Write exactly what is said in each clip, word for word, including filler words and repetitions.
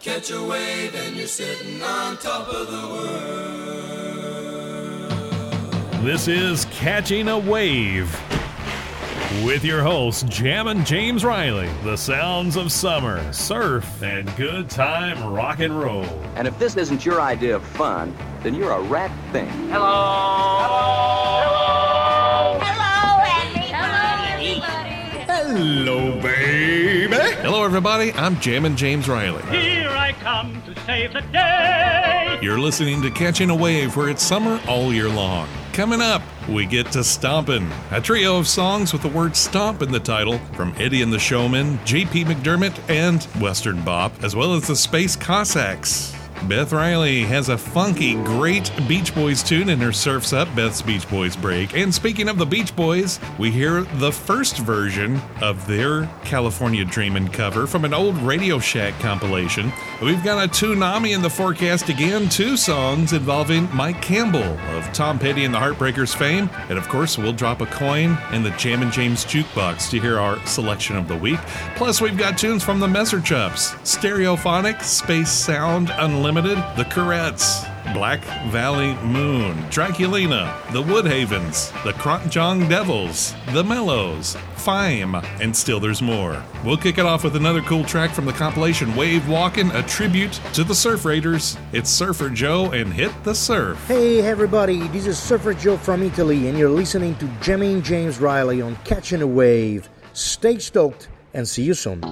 Catch a wave and you're sitting on top of the world. This is Catching a Wave with your hosts, Jammin' James Riley. The sounds of summer, surf, and good time rock and roll. And if this isn't your idea of fun, then you're a rat thing. Hello. Hello. Hello, everybody. Hello, baby. Hello, everybody. I'm Jammin' James Riley. Here I come to save the day. You're listening to Catching a Wave, where it's summer all year long. Coming up, we get to Stompin', a trio of songs with the word stomp in the title from Eddie and the Showmen, J P McDermott, and Western Bop, as well as the Space Cossacks. Beth Riley has a funky, great Beach Boys tune in her Surf's Up, Beth's Beach Boys break. And speaking of the Beach Boys, we hear the first version of their California Dreamin' cover from an old Radio Shack compilation. We've got a Toonami in the forecast again, two songs involving Mike Campbell of Tom Petty and the Heartbreakers fame. And of course, we'll drop a coin in the Jammin' James Jukebox to hear our selection of the week. Plus, we've got tunes from the Messer Chups, Stereophonic, Space Sound Unlimited, The Corettes, Black Valley Moon, Draculina, The Woodhavens, The Crontjong Devils, The Mellows, Fime, and still there's more. We'll kick it off with another cool track from the compilation Wave Walkin', a tribute to the Surf Raiders. It's Surfer Joe and Hit the Surf. Hey everybody, this is Surfer Joe from Italy, and you're listening to Jammin' James Riley on Catching a Wave. Stay stoked and see you soon.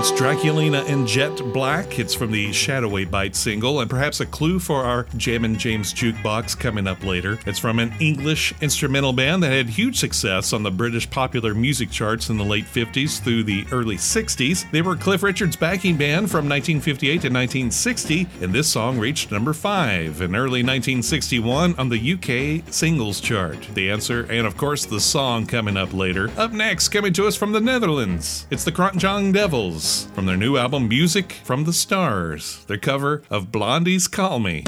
It's Draculina and Jet Black. It's from the Shadowy Bite single, and perhaps a clue for our Jammin' James Jukebox coming up later. It's from an English instrumental band that had huge success on the British popular music charts in the late fifties through the early sixties. They were Cliff Richard's backing band from nineteen fifty-eight to nineteen sixty, and this song reached number five in early nineteen sixty-one on the U K singles chart. The answer, and of course the song coming up later. Up next, coming to us from the Netherlands, it's the Krotjong Devils from their new album Music from the Stars, their cover of Blondie's Call Me.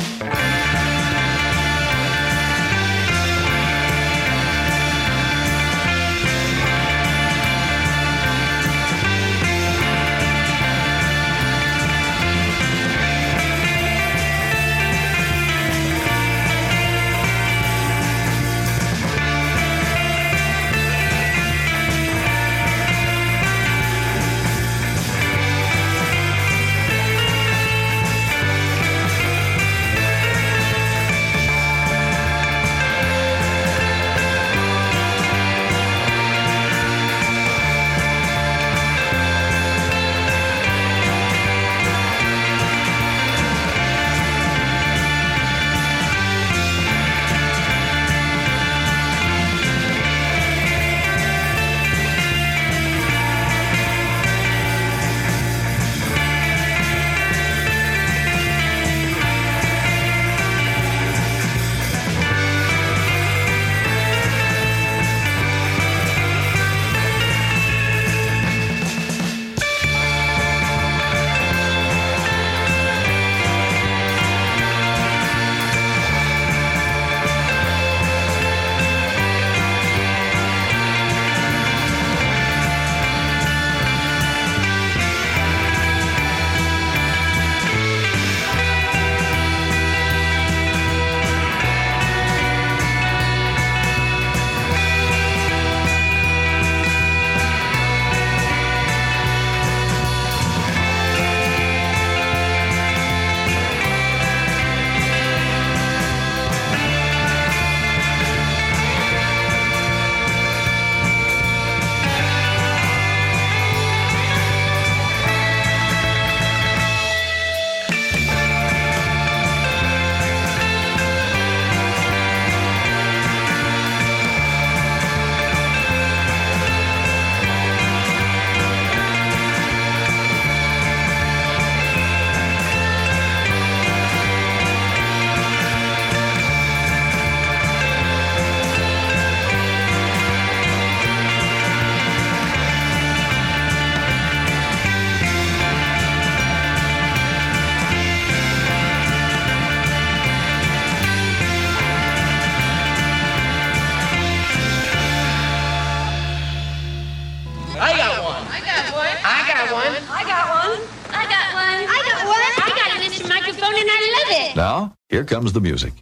Now, here comes the music.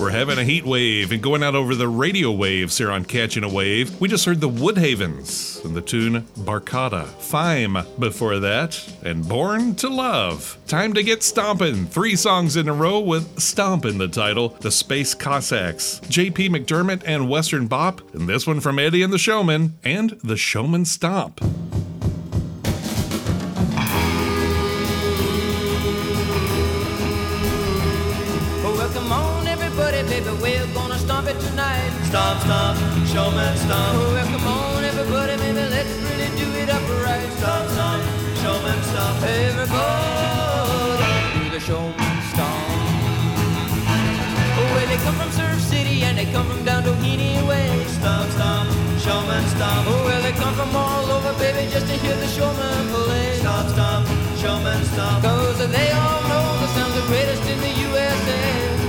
We're having a heat wave and going out over the radio waves here on Catching a Wave. We just heard the Woodhavens and the tune Barcata. Fime before that, and Born to Love. Time to get stompin'. Three songs in a row with Stomp in the title. The Space Cossacks, J P McDermott and Western Bop, and this one from Eddie and the Showman, and the Showman Stomp. Baby, we're gonna stomp it tonight. Stomp, stomp, showman, stomp. Oh, well, come on, everybody, baby, let's really do it upright. Stomp, stomp, showman, stomp. Everybody, do the showman stomp. Oh, well, they come from Surf City and they come from down Doheny way. Stomp, stomp, showman, stomp. Oh, well, they come from all over, baby, just to hear the showman play. Stomp, stomp, showman, stomp. 'Cause they all know the sound's the greatest in the U S A.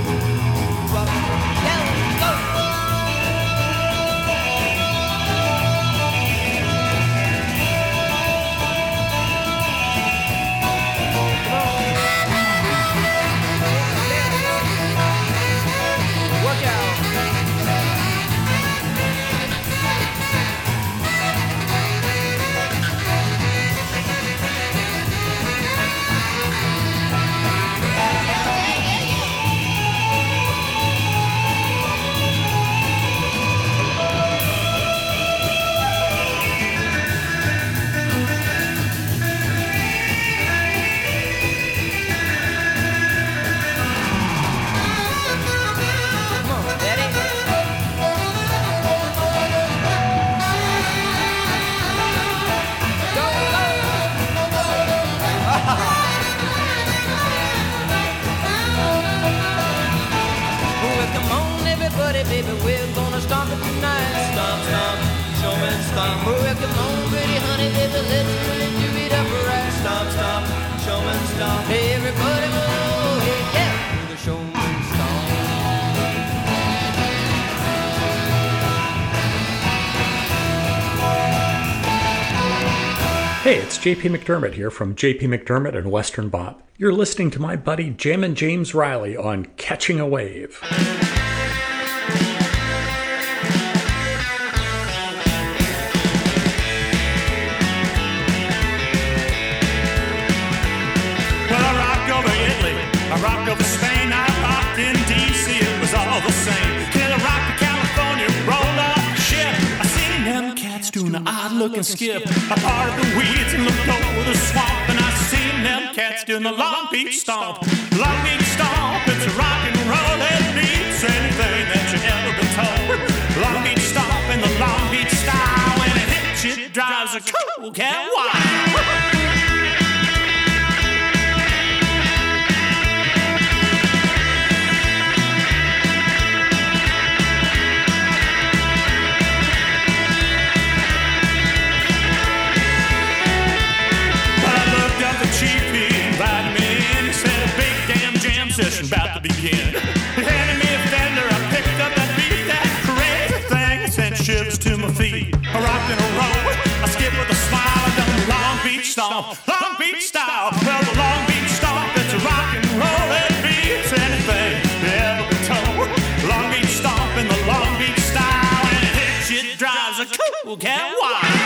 Baby, we're gonna stomp it tonight. Stomp, stomp, showman, stomp. Oh, well, come on, pretty honey, baby, let's really do it upright. Stomp, stomp, showman, stomp. Hey, everybody, oh, hey, yeah, do the showman stomp. Hey, it's J P McDermott here from J P McDermott and Western Bop. You're listening to my buddy Jammin' James Riley on Catching a Wave. I rocked over Spain, I rocked in D C, it was all the same. Till I rocked to California, rolled off the ship. I seen them cats doing an odd-looking skip. I parted the weeds and looked over the swamp, and I seen them cats doing the Long Beach Stomp. Long Beach Stomp, it's a rock and roll that beats anything that you ever been told. Long Beach Stomp in the Long Beach style, when it hits you, it drives a cool cat wild. Session about to begin. He handed me a fender, I picked up that beat, that crazy thing, it sent shivers to my feet. I rocked and I rolled, I skipped with a smile, I done the Long Beach Stomp, Long Beach style. Well, the Long Beach Stomp, it's a rock and roll that beats anything you ever been told. Long Beach Stomp in the Long Beach style, and it hits you, it drives a cool cat wild.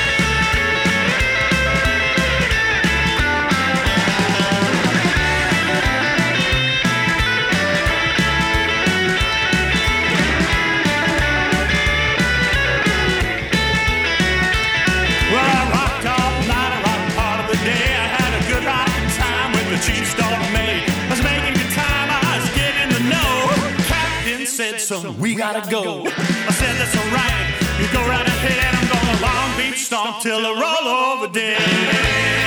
So we gotta go. I said that's alright. You go right ahead. I'm gonna Long Beach Stomp till I roll over dead.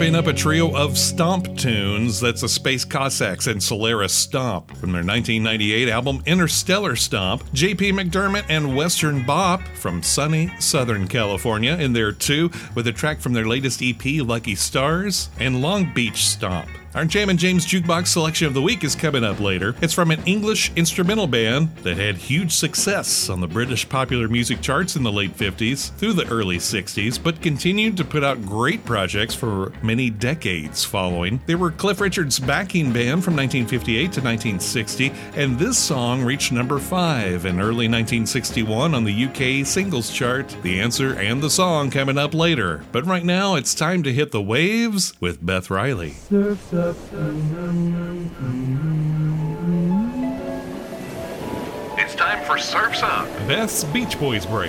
Wrapping up a trio of stomp tunes, that's the Space Cossacks and Solaris Stomp. From their nineteen ninety-eight album Interstellar Stomp, J P McDermott and Western Bop from sunny Southern California in there too, with a track from their latest E P, Lucky Stars, and Long Beach Stomp. Our Jammin' James Jukebox selection of the week is coming up later. It's from an English instrumental band that had huge success on the British popular music charts in the late fifties through the early sixties, but continued to put out great projects for many decades following. They were Cliff Richard's backing band from nineteen fifty-eight to nineteen sixty, and this song reached number five in early nineteen sixty-one on the U K singles chart. The answer and the song coming up later. But right now, it's time to hit the waves with Beth Riley. Surf's up. It's time for Surf's Up, Beth's Beach Boys break.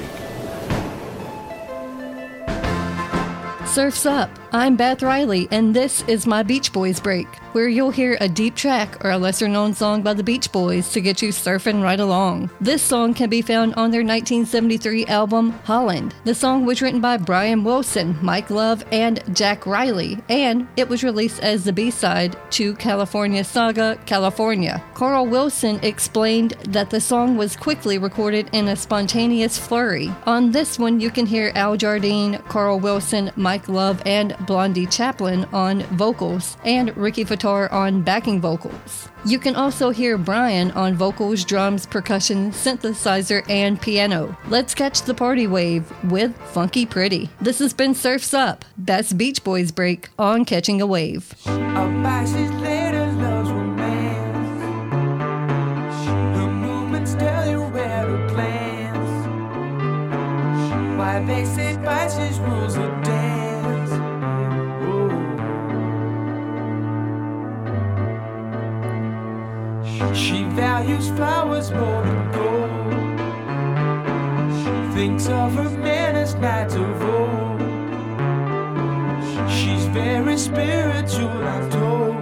Surf's Up. I'm Beth Riley, and this is my Beach Boys break, where you'll hear a deep track or a lesser-known song by the Beach Boys to get you surfing right along. This song can be found on their nineteen seventy-three album, Holland. The song was written by Brian Wilson, Mike Love, and Jack Riley, and it was released as the B-side to California Saga, California. Carl Wilson explained that the song was quickly recorded in a spontaneous flurry. On this one, you can hear Al Jardine, Carl Wilson, Mike Love, and Blondie Chaplin on vocals, and Ricky Fattar on backing vocals. You can also hear Brian on vocals, drums, percussion, synthesizer, and piano. Let's catch the party wave with Funky Pretty. This has been Surf's Up, Best Beach Boys break on Catching a Wave. Why they say Pisces rules the dance. Ooh. She values flowers more than gold. She thinks of her man as nights of old. She's very spiritual, I'm told.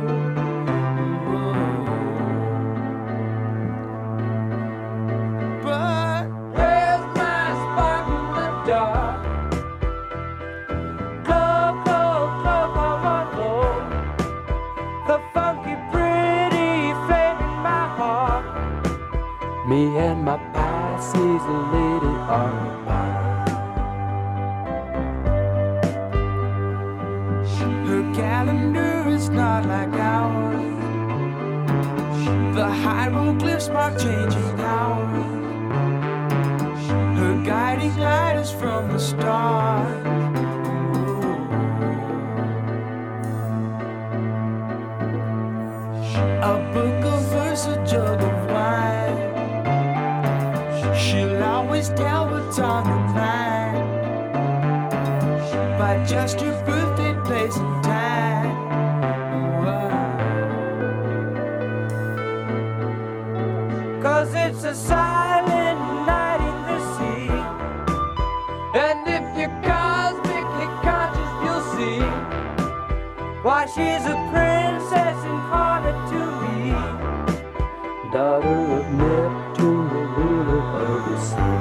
Me and my Pisces lady are apart. Her calendar is not like ours. The hieroglyphs mark changing hours. Her guiding light is from the stars. A book of verse, a jug of wine. She'll always tell what's on her mind by just her birthday, place, and time. Whoa. Cause it's a silent night in the sea, and if you're cosmically conscious, you'll see why she's a princess incarnate to me, daughter of Neptune, the ruler of the sea.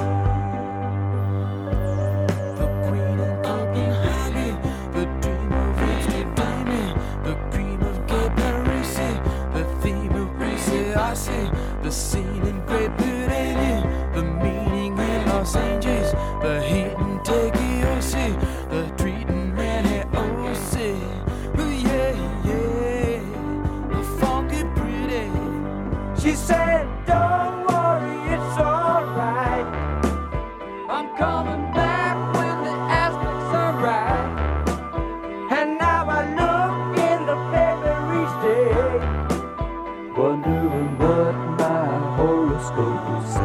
The queen of Copenhagen, the dream of Amsterdam, the cream of Gay Paris, the theme of Greece, the scene in Great Britain, the meaning in Los Angeles, the heat in Tokyo, the treat in Manhattan, yeah, yeah, the funky pretty. She said, don't worry, it's alright. I'm coming back when the aspects are right. And now I look in the paper each day, wondering what my horoscope will say.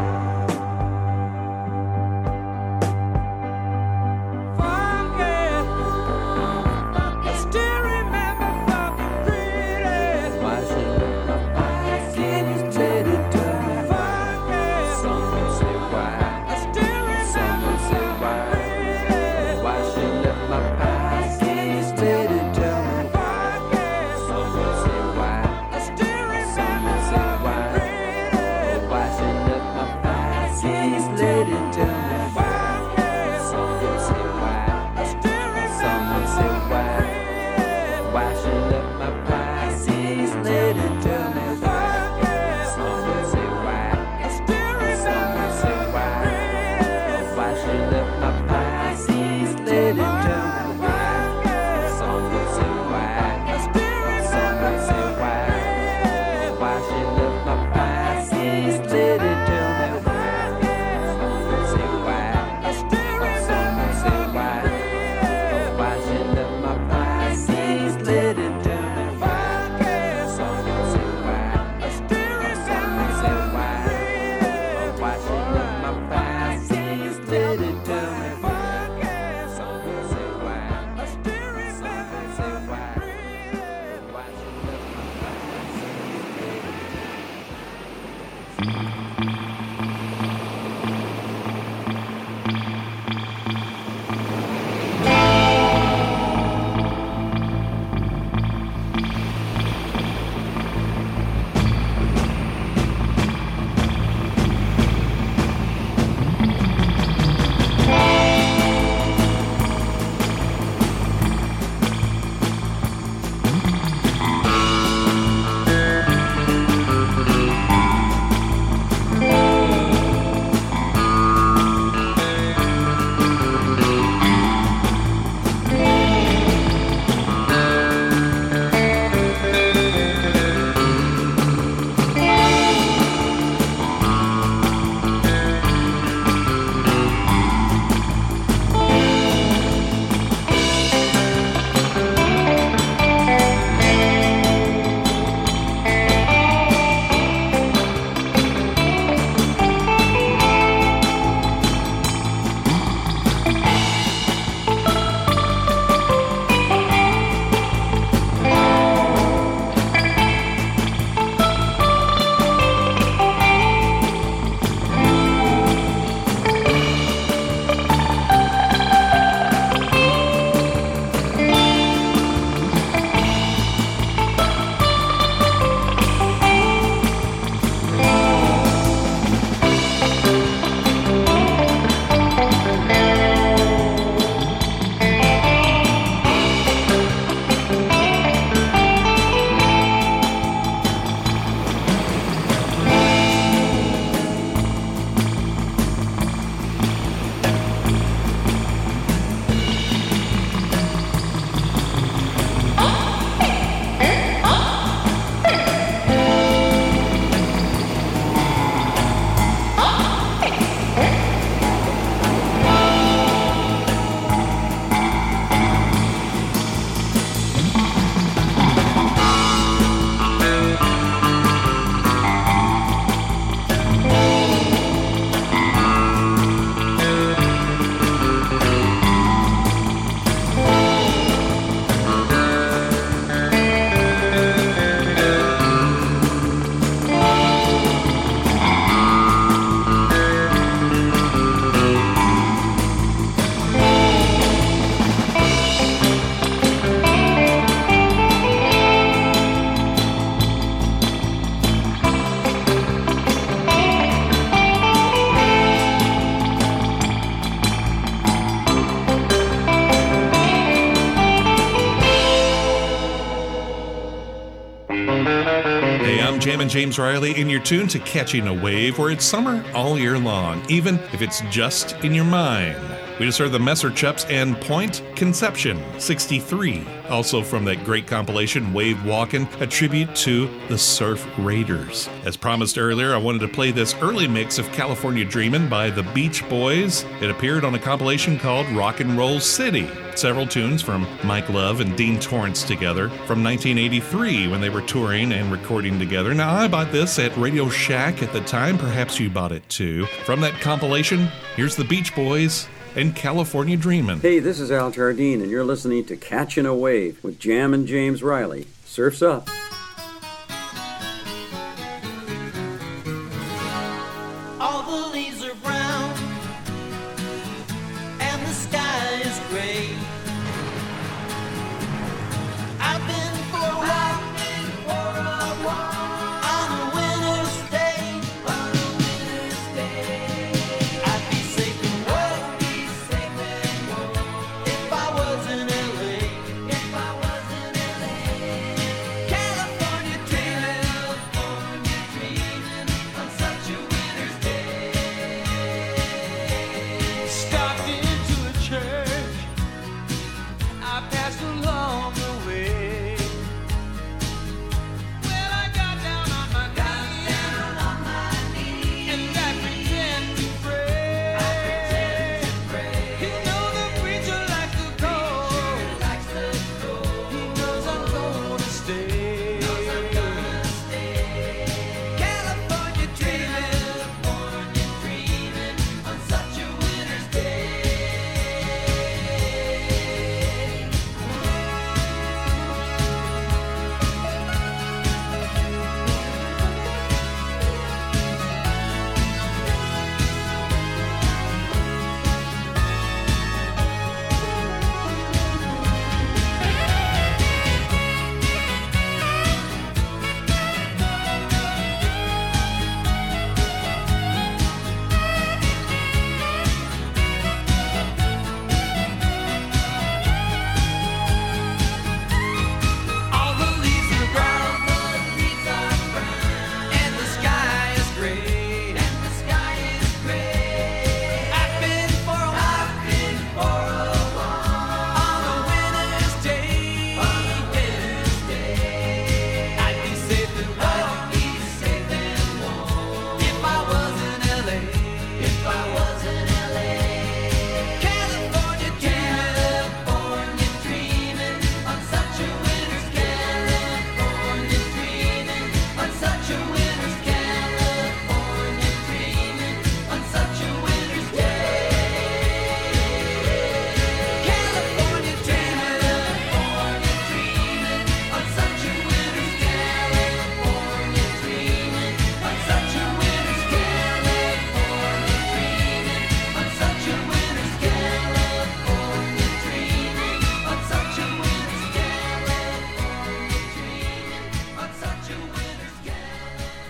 Jammin' James Riley, and you're tuned to Catching a Wave, where it's summer all year long, even if it's just in your mind. We just heard the Messer Chups and Point Conception, sixty-three. Also from that great compilation, Wave Walkin', a tribute to the Surf Raiders. As promised earlier, I wanted to play this early mix of California Dreamin' by the Beach Boys. It appeared on a compilation called Rock and Roll City. Several tunes from Mike Love and Dean Torrance together from nineteen eighty-three when they were touring and recording together. Now, I bought this at Radio Shack at the time. Perhaps you bought it too. From that compilation, here's the Beach Boys and California Dreamin'. Hey, this is Al Jardine, and you're listening to Catchin' a Wave with Jammin' James Riley. Surf's up. All the leaves are brown and the sky is gray. I've been for a walk, for a walk on a winter's day. On a winter's day, I'd be safe and woke, be safe and woke if I was in L A. If I was in L A, California.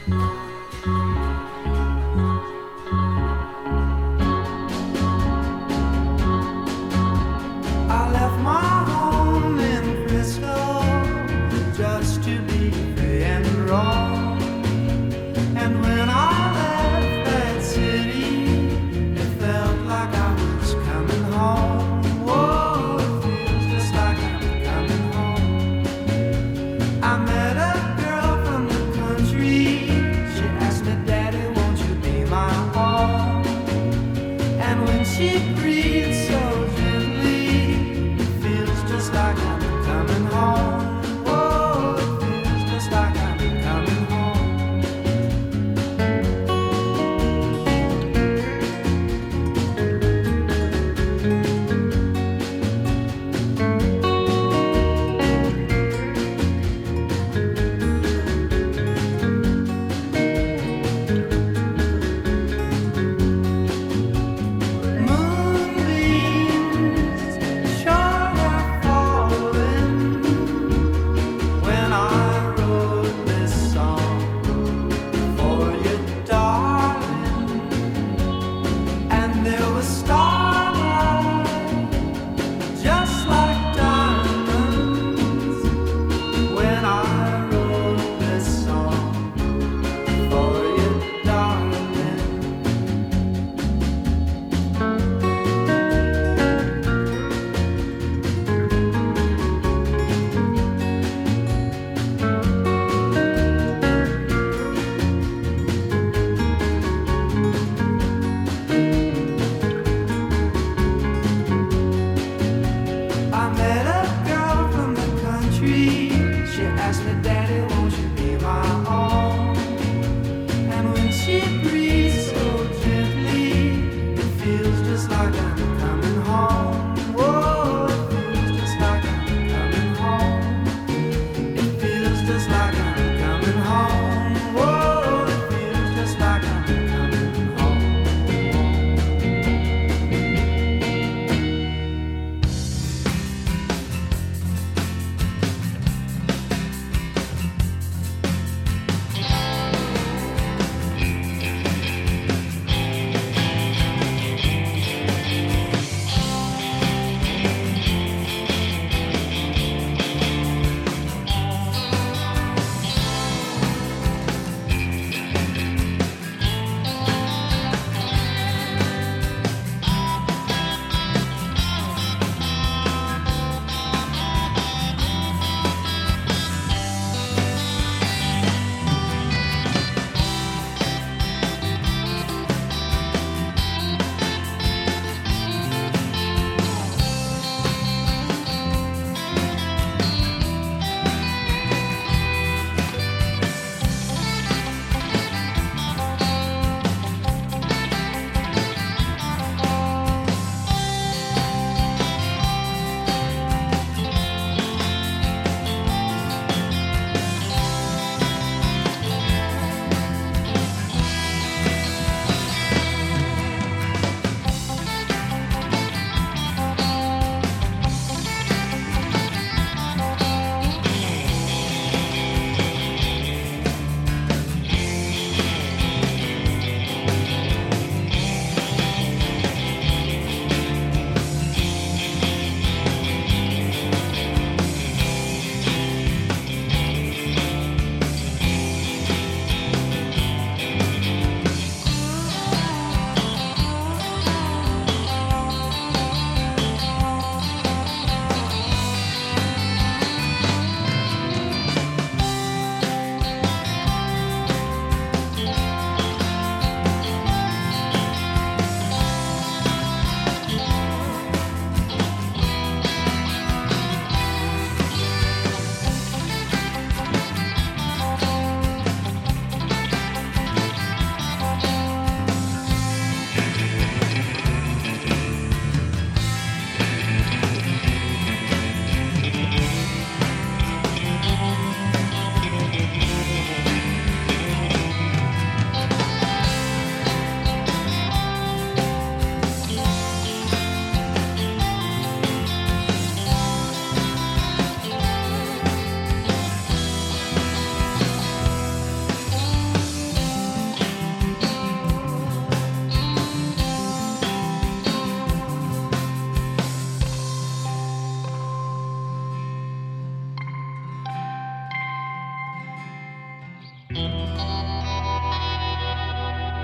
I left my home in Frisco just to be free and wrong. And when I left that city, it felt like I was coming home. Whoa, it feels just like I'm coming home. I met a girl from the country.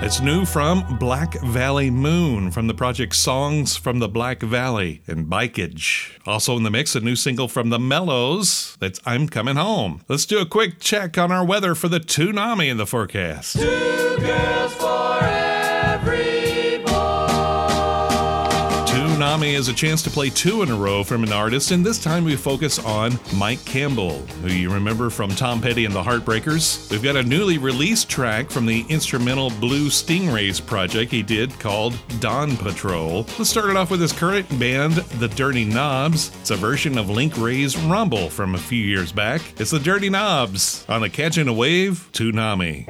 It's new from Black Valley Moon from the project Songs from the Black Valley and Bikeage. Also in the mix, a new single from the Mellows. That's I'm Coming Home. Let's do a quick check on our weather for the Toonami in the forecast. Two girls for every Toonami is a chance to play two in a row from an artist, and this time we focus on Mike Campbell, who you remember from Tom Petty and the Heartbreakers. We've got a newly released track from the instrumental Blue Stingrays project he did called Dawn Patrol. Let's start it off with his current band, The Dirty Knobs. It's a version of Link Wray's Rumble from a few years back. It's The Dirty Knobs on the Catching a Wave Toonami.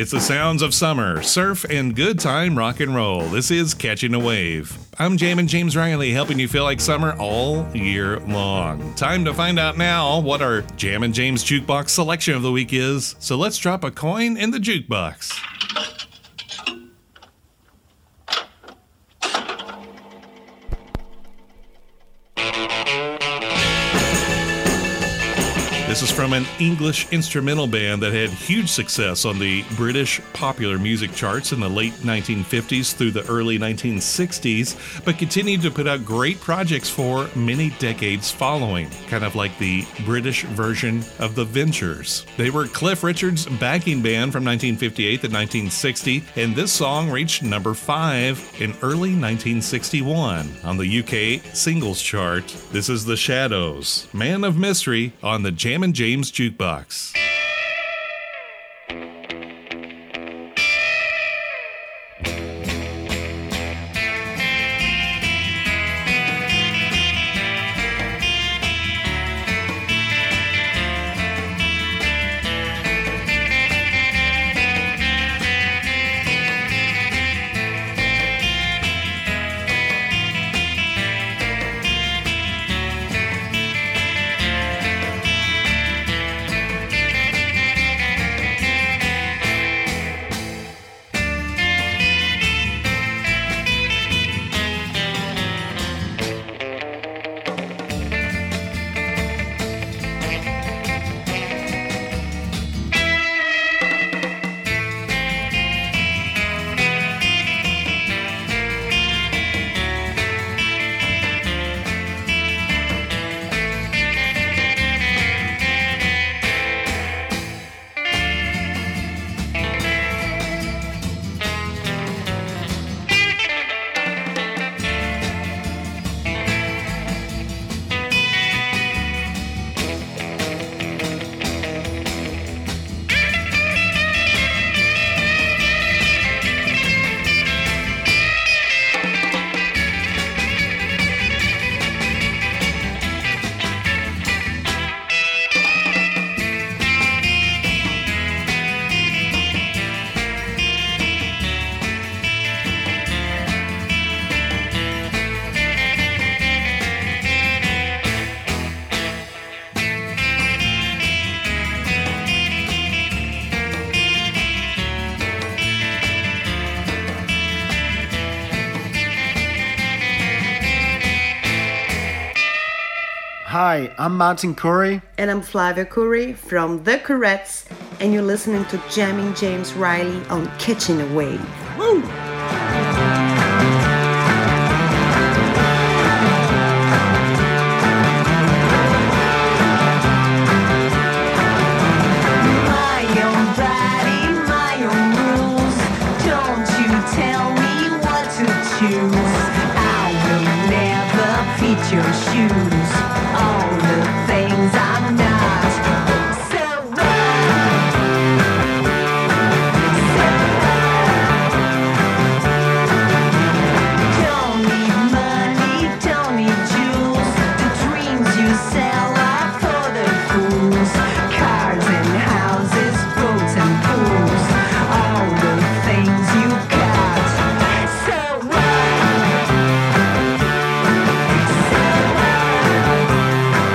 It's the sounds of summer, surf, and good time rock and roll. This is Catching a Wave. I'm Jammin' James Riley, helping you feel like summer all year long. Time to find out now what our Jammin' James Jukebox selection of the week is. So let's drop a coin in the jukebox. This is from an English instrumental band that had huge success on the British popular music charts in the late nineteen fifties through the early nineteen sixties, but continued to put out great projects for many decades following, kind of like the British version of The Ventures. They were Cliff Richard's backing band from nineteen fifty-eight to nineteen sixty, and this song reached number five in early nineteen sixty-one on the U K singles chart. This is The Shadows, Man of Mystery, on the Jammin' James Jukebox. Hi, I'm Martin Curry. And I'm Flavia Curry from The Courettes, and you're listening to Jammin' James Riley on Catching a Wave. Woo! Your shoes, all the things I'm not. So don't need money, don't need jewels. The dreams you sell are for the fools. Cars and houses, boats and pools, all the things you got. So what?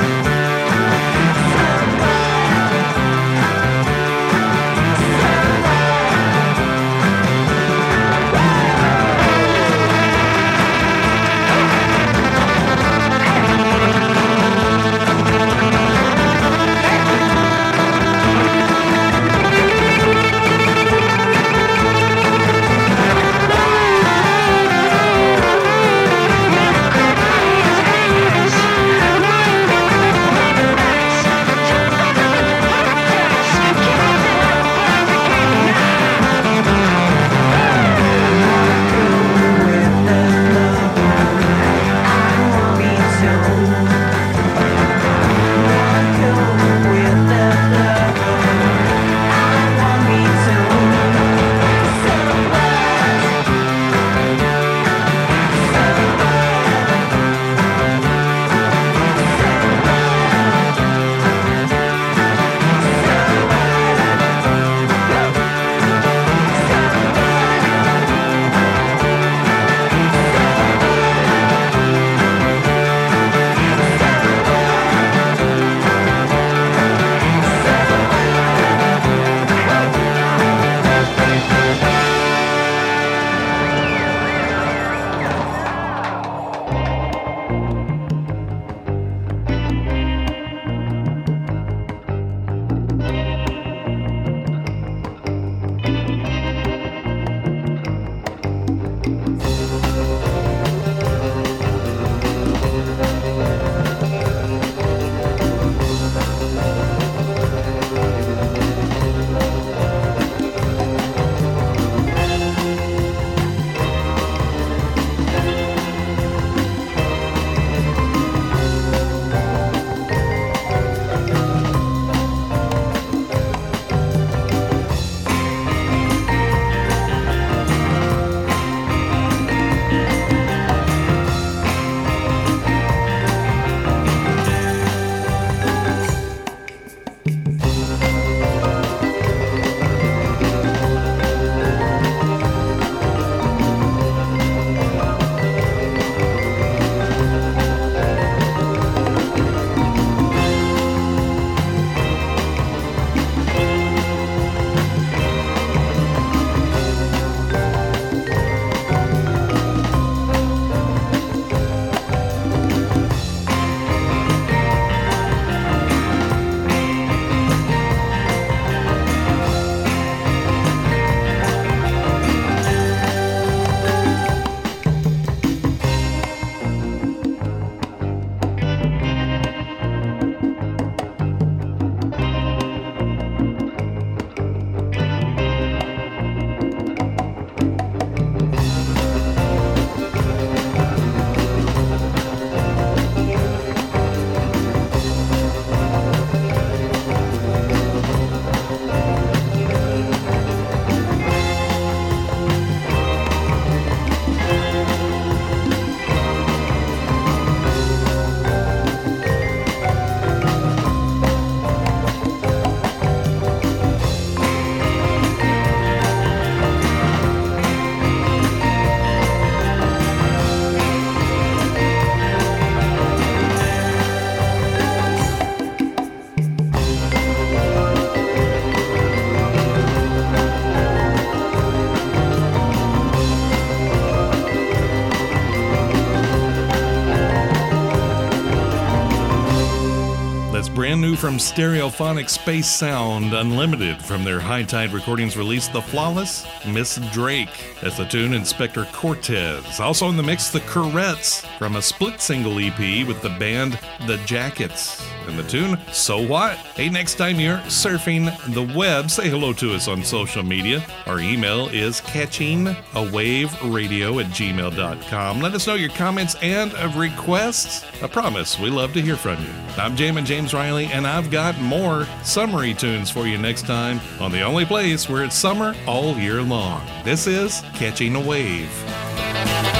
brand new from Stereophonic Space Sound Unlimited from their High Tide Recordings release, The Flawless Miss Drake. That's the tune Inspector Cortez. Also in the mix, The Courettes from a split single E P with the band The Jackets. And the tune, So What? Hey, next time you're surfing the web, say hello to us on social media. Our email is catchingawaveradio at gmail dot com. Let us know your comments and requests. I promise we love to hear from you. I'm Jammin' James Riley, and I've got more summery tunes for you next time on the only place where it's summer all year long. This is Catching a Wave.